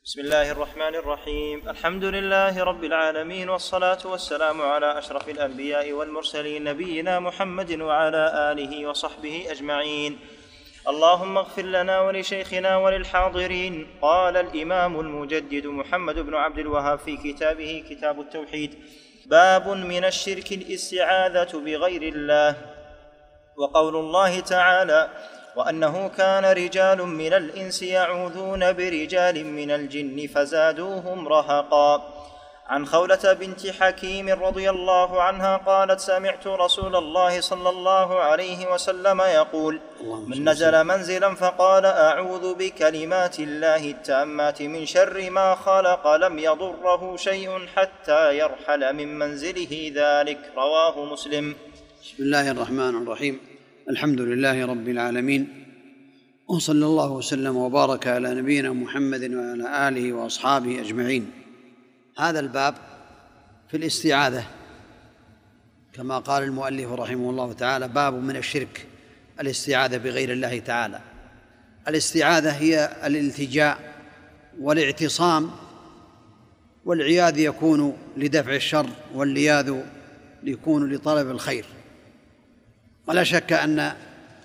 بسم الله الرحمن الرحيم. الحمد لله رب العالمين، والصلاة والسلام على أشرف الأنبياء والمرسلين، نبينا محمد وعلى آله وصحبه أجمعين. اللهم اغفر لنا ولشيخنا وللحاضرين. قال الإمام المجدد محمد بن عبد الوهاب في كتابه كتاب التوحيد: باب من الشرك الاستعاذة بغير الله. وقول الله تعالى: وأنه كان رجال من الإنس يعوذون برجال من الجن فزادوهم رهقا. عن خولة بنت حكيم رضي الله عنها قالت: سمعت رسول الله صلى الله عليه وسلم يقول: من نزل منزلا فقال: أعوذ بكلمات الله التامات من شر ما خلق لم يضره شيء حتى يرحل من منزله ذلك. رواه مسلم. بسم الله الرحمن الرحيم. الحمد لله رب العالمين، وصلى الله وسلم وبارك على نبينا محمد وعلى آله وأصحابه أجمعين. هذا الباب في الاستعاذة، كما قال المؤلف رحمه الله تعالى: باب من الشرك الاستعاذة بغير الله تعالى. الاستعاذة هي الالتجاء والاعتصام، والعياذ يكون لدفع الشر، واللياذ يكون لطلب الخير. ولا شك أن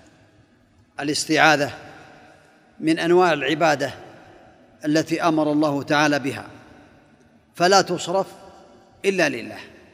الاستعاذة من أنواع العبادة التي أمر الله تعالى بها، فلا تصرف إلا لله.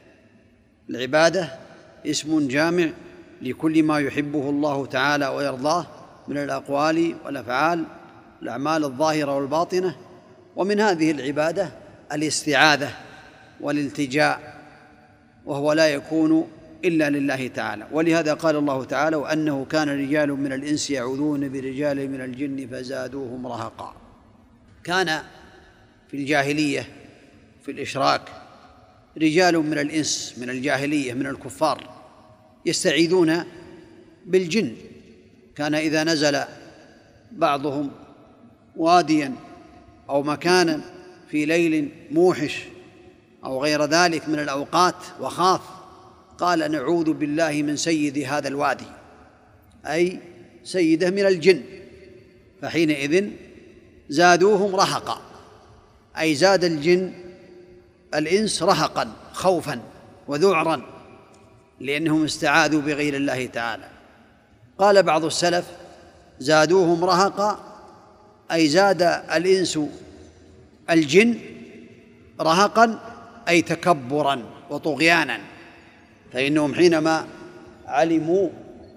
العبادة اسم جامع لكل ما يحبه الله تعالى ويرضاه من الأقوال والأفعال، الأعمال الظاهرة والباطنة. ومن هذه العبادة الاستعاذة والالتجاء، وهو لا يكون إلا لله تعالى. ولهذا قال الله تعالى: وأنه كان رجال من الإنس يعوذون برجال من الجن فزادوهم رهقا. كان في الجاهلية في الإشراك رجال من الإنس، من الجاهلية من الكفار، يستعيذون بالجن. كان إذا نزل بعضهم واديا أو مكانا في ليل موحش أو غير ذلك من الأوقات وخاف، قال: نعوذ بالله من سيد هذا الوادي، أي سيده من الجن. فحينئذ زادوهم رهقا، أي زاد الجن الإنس رهقا، خوفا وذعرا، لأنهم استعاذوا بغير الله تعالى. قال بعض السلف: زادوهم رهقا، أي زاد الإنس الجن رهقا، أي تكبرا وطغيانا، فإنهم حينما علموا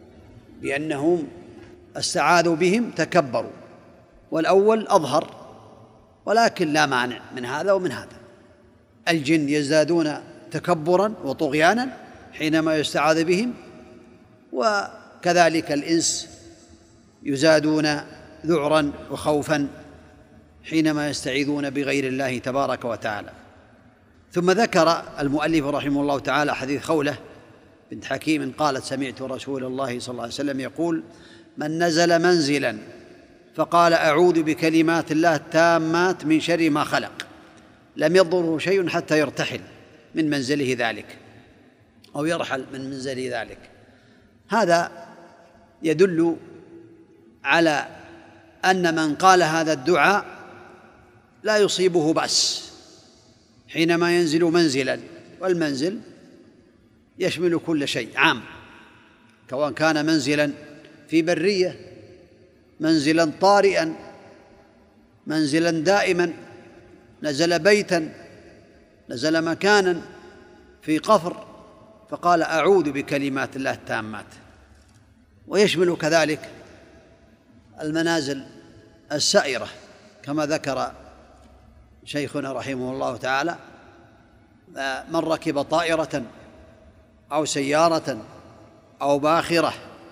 بأنهم استعاذوا بهم تكبروا. والأول أظهر، ولكن لا مانع من هذا ومن هذا. الجن يزدادون تكبرا وطغيانا حينما يستعاذ بهم، وكذلك الإنس يزادون ذعرا وخوفا حينما يستعيذون بغير الله تبارك وتعالى. ثم ذكر المؤلف رحمه الله تعالى حديث خولة بنت حكيم قالت: سمعت رسول الله صلى الله عليه وسلم يقول: من نزل منزلا فقال: أعوذ بكلمات الله التامات من شر ما خلق لم يضره شيء حتى يرتحل من منزله ذلك، أو يرحل من منزله ذلك. هذا يدل على أن من قال هذا الدعاء لا يصيبه بأس حينما ينزل منزلا، والمنزل يشمل كل شيء عام، سواء كان منزلا في برية، منزلا طارئا، منزلا دائما، نزل بيتا، نزل مكانا في قفر، فقال: أعوذ بكلمات الله التامات. ويشمل كذلك المنازل السائرة، كما ذكر شيخنا رحمه الله تعالى: من ركب طائرة أو سيارة أو باخرة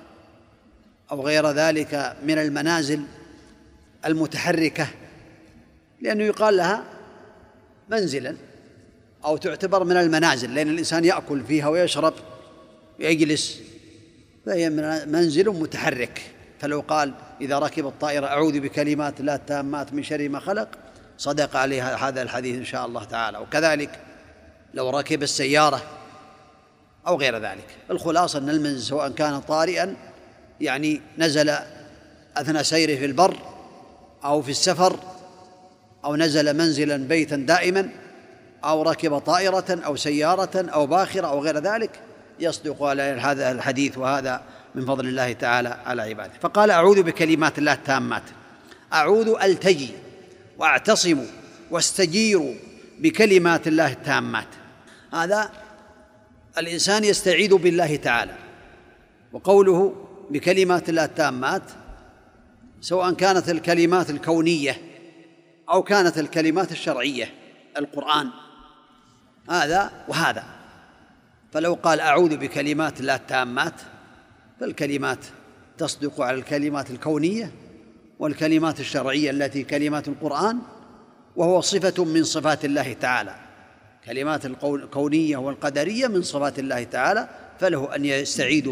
أو غير ذلك من المنازل المتحركة، لأنه يقال لها منزلا أو تعتبر من المنازل، لأن الإنسان يأكل فيها ويشرب ويجلس، فهي منزل متحرك. فلو قال إذا ركب الطائرة: أعوذ بكلمات الله التامات من شر ما خلق، صدق عليها هذا الحديث إن شاء الله تعالى. وكذلك لو ركب السيارة أو غير ذلك. الخلاصة أن المنزل سواء كان طارئا، يعني نزل أثناء سيره في البر أو في السفر أو نزل منزلا بيتا دائما أو ركب طائرة أو سيارة أو باخرة أو غير ذلك يصدق على هذا الحديث، وهذا من فضل الله تعالى على عباده. فقال أعوذ بكلمات الله التامات، أعوذ ألتجي وأعتصم واستجير بكلمات الله التامات. هذا الإنسان يستعيذ بالله تعالى، وقوله بكلمات الله التامات سواء كانت الكلمات الكونية أو كانت الكلمات الشرعية، القرآن هذا وهذا. فلو قال أعوذ بكلمات الله التامات فالكلمات تصدق على الكلمات الكونية والكلمات الشرعية التي كلمات القرآن، وهو صفة من صفات الله تعالى. كلمات الكونية والقدرية من صفات الله تعالى، فله أن يستعيذ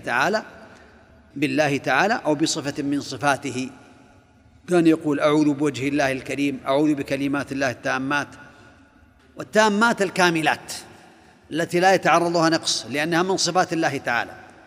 بالله تعالى أو بصفة من صفاته. كان يقول أعوذ بوجه الله الكريم، أعوذ بكلمات الله التامات. والتامات الكاملات التي لا يتعرضها نقص، لأنها من صفات الله تعالى.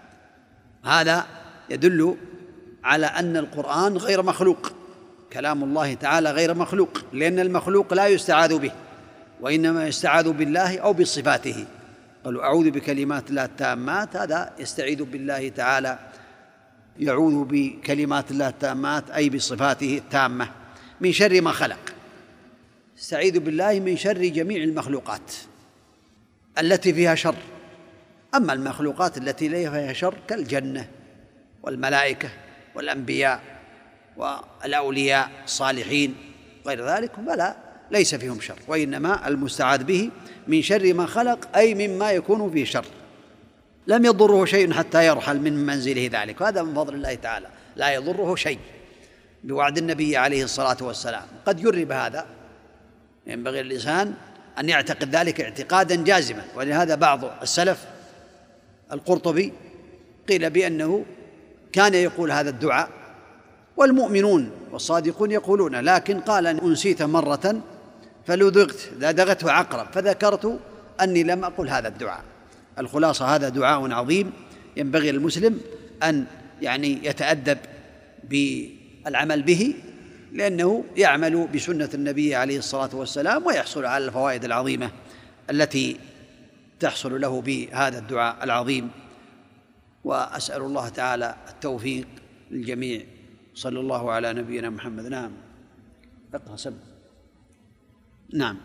هذا يدل على أن القرآن غير مخلوق، كلام الله تعالى غير مخلوق، لأن المخلوق لا يستعاذ به، وإنما يستعاذ بالله أو بصفاته. قالوا أعوذ بكلمات الله التامات، هذا يستعيذ بالله تعالى، يعوذ بكلمات الله التامات أي بصفاته التامة من شر ما خلق. استعيذ بالله من شر جميع المخلوقات التي فيها شر. أما المخلوقات التي ليس فيها شر كالجنة والملائكة والأنبياء والأولياء الصالحين غير ذلك فلا ليس فيهم شر، وإنما المستعاذ به من شر ما خلق أي مما يكون فيه شر. لم يضره شيء حتى يرحل من منزله ذلك، وهذا من فضل الله تعالى، لا يضره شيء بوعد النبي عليه الصلاة والسلام. قد يرب هذا، ينبغي الإنسان أن يعتقد ذلك اعتقادا جازما. ولهذا بعض السلف القرطبي قيل بأنه كان يقول هذا الدعاء، والمؤمنون والصادقون يقولون، لكن قال أن أنسيت مرة فلدغت لدغته عقرب فذكرت أني لم أقل هذا الدعاء. الخلاصة هذا دعاء عظيم ينبغي المسلم أن يتأدب بالعمل به، لأنه يعمل بسنة النبي عليه الصلاة والسلام ويحصل على الفوائد العظيمة التي تحصل له بهذا الدعاء العظيم. وأسأل الله تعالى التوفيق للجميع. صلى الله على نبينا محمد. نعم، اقرأ سم. نعم.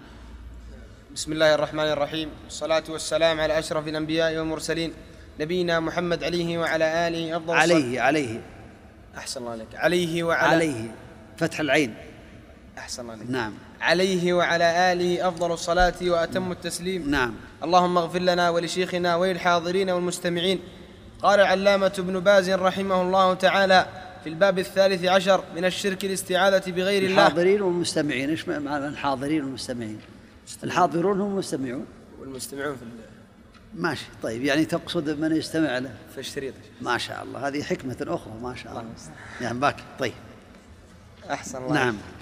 بسم الله الرحمن الرحيم، والصلاة والسلام على أشرف الأنبياء والمرسلين نبينا محمد عليه وعلى آله أفضل عليه أحسن الله عليك. عليه فتح العين. أحسن الله عليك. نعم. عليه وعلى آله أفضل الصلاة وأتم التسليم. نعم. اللهم اغفر لنا ولشيخنا وللحاضرين والمستمعين. قال العلامة ابن باز رحمه الله تعالى في الباب 13 من الشرك الاستعاذة بغير الله. الحاضرين والمستمعين، ايش معنى الحاضرين والمستمعين؟ الحاضرون هم المستمعون والمستمعون في ماشي. طيب تقصد من يستمع له في الشريط. ما شاء الله، هذه حكمة أخرى ما شاء الله. باك. طيب أحسن الله.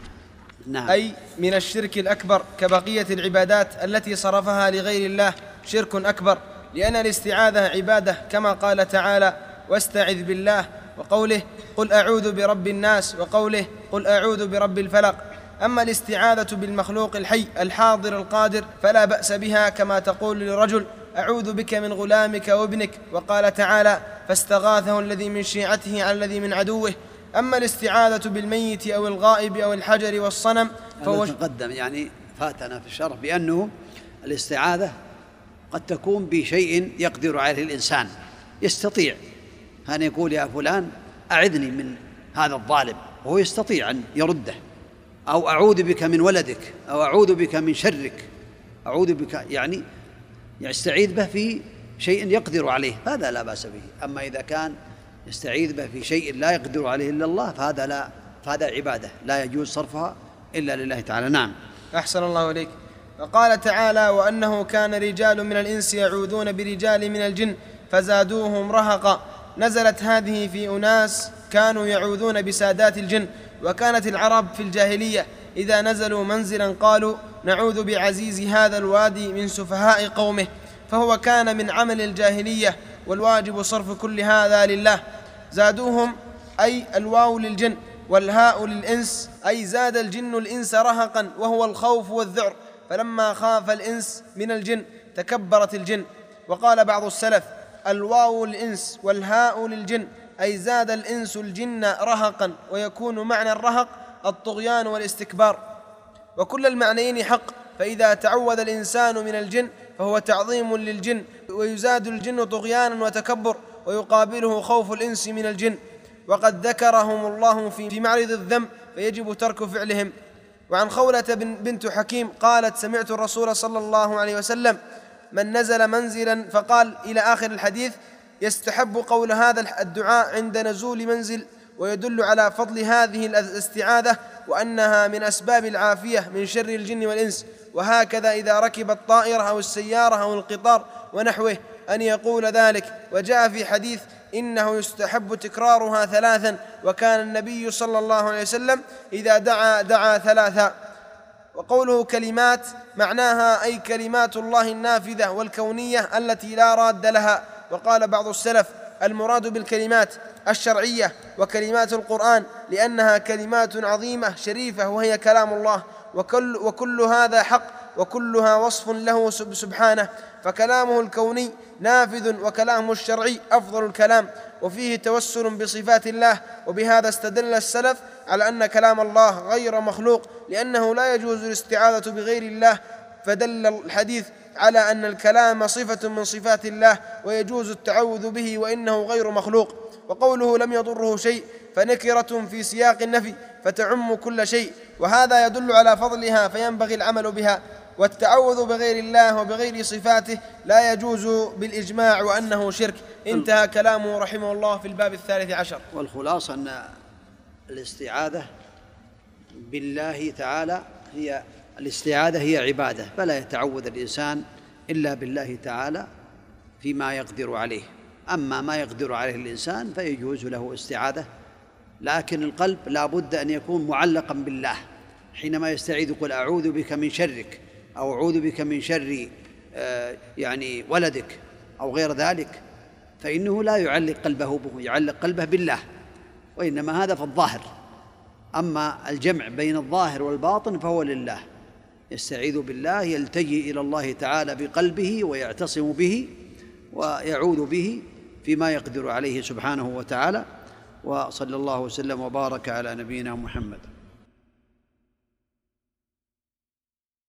نعم. أي من الشرك الأكبر كبقية العبادات التي صرفها لغير الله شرك أكبر، لأن الاستعاذة عبادة كما قال تعالى واستعذ بالله، وقوله قل أعوذ برب الناس، وقوله قل أعوذ برب الفلق. أما الاستعاذة بالمخلوق الحي الحاضر القادر فلا بأس بها، كما تقول لرجل أعوذ بك من غلامك وابنك، وقال تعالى فاستغاثه الذي من شيعته على الذي من عدوه. أما الاستعاذة بالميت أو الغائب أو الحجر والصنم فهو تقدم فاتنا في الشرح بأنه الاستعاذة قد تكون بشيء يقدر عليه الإنسان، يستطيع أن يقول يا فلان أعذني من هذا الظالم، وهو يستطيع أن يرده، أو أعوذ بك من ولدك، أو أعوذ بك من شرك، أعوذ بك يستعيذ به في شيء يقدر عليه، هذا لا بأس به. أما إذا كان يستعيذ به في شيء لا يقدر عليه إلا الله فهذا عبادة لا يجوز صرفها إلا لله تعالى. نعم. أحسن الله إليك. وقال تعالى وأنه كان رجال من الإنس يعوذون برجال من الجن فزادوهم رهقا. نزلت هذه في أناس كانوا يعوذون بسادات الجن. وكانت العرب في الجاهلية إذا نزلوا منزلا قالوا نعوذ بعزيز هذا الوادي من سفهاء قومه، فهو كان من عمل الجاهلية، والواجب صرف كل هذا لله. زادوهم أي الواو للجن، والهاء للإنس أي زاد الجن الإنس رهقا، وهو الخوف والذعر، فلما خاف الإنس من الجن تكبرت الجن. وقال بعض السلف: الواو للإنس والهاء للجن أي زاد الإنس الجن رهقا، ويكون معنى الرهق الطغيان والاستكبار. وكل المعنيين حق، فإذا تعوذ الإنسان من الجن فهو تعظيم للجن، ويزاد الجن طغيانا وتكبر، ويقابله خوف الإنس من الجن، وقد ذكرهم الله في معرض الذنب، فيجب ترك فعلهم. وعن خولة بنت حكيم قالت: سمعت الرسول صلى الله عليه وسلم: من نزل منزلا فقال إلى آخر الحديث يستحب قول هذا الدعاء عند نزول منزل، ويدل على فضل هذه الاستعاذة وأنها من أسباب العافية من شر الجن والإنس. وهكذا إذا ركب الطائرة أو السيارة أو القطار ونحوه أن يقول ذلك. وجاء في حديث إنه يستحب تكرارها 3، وكان النبي صلى الله عليه وسلم إذا دعا 3. وقوله كلمات معناها أي كلمات الله النافذة والكونية التي لا راد لها. وقال بعض السلف: المراد بالكلمات الشرعية وكلمات القرآن، لأنها كلمات عظيمة شريفة وهي كلام الله، وكل هذا حق، وكلها وصف له سبحانه، فكلامه الكوني نافذ، وكلامه الشرعي أفضل الكلام، وفيه توسل بصفات الله. وبهذا استدل السلف على أن كلام الله غير مخلوق، لأنه لا يجوز الاستعاذة بغير الله، فدل الحديث على أن الكلام صفة من صفات الله ويجوز التعوذ به وإنه غير مخلوق. وقوله لم يضره شيء فنكرة في سياق النفي فتعم كل شيء، وهذا يدل على فضلها، فينبغي العمل بها. والتعوذ بغير الله وبغير صفاته لا يجوز بالإجماع، وأنه شرك. انتهى كلامه رحمه الله في الباب 13. والخلاصة أن الاستعاذة بالله تعالى هي عبادة، فلا يتعوذ الإنسان إلا بالله تعالى فيما يقدر عليه. أما ما يقدر عليه الإنسان فيجوز له استعاذة، لكن القلب لا بد أن يكون معلقا بالله. حينما يستعيذ يقول: أعوذ بك من شرك، أو أعوذ بك من شر ولدك أو غير ذلك، فإنه لا يعلق قلبه بالله، وإنما هذا في الظاهر. أما الجمع بين الظاهر والباطن فهو لله، يستعيذ بالله، يلتجئ إلى الله تعالى بقلبه ويعتصم به ويعوذ به فيما يقدر عليه سبحانه وتعالى. وصلى الله وسلم وبارك على نبينا محمد.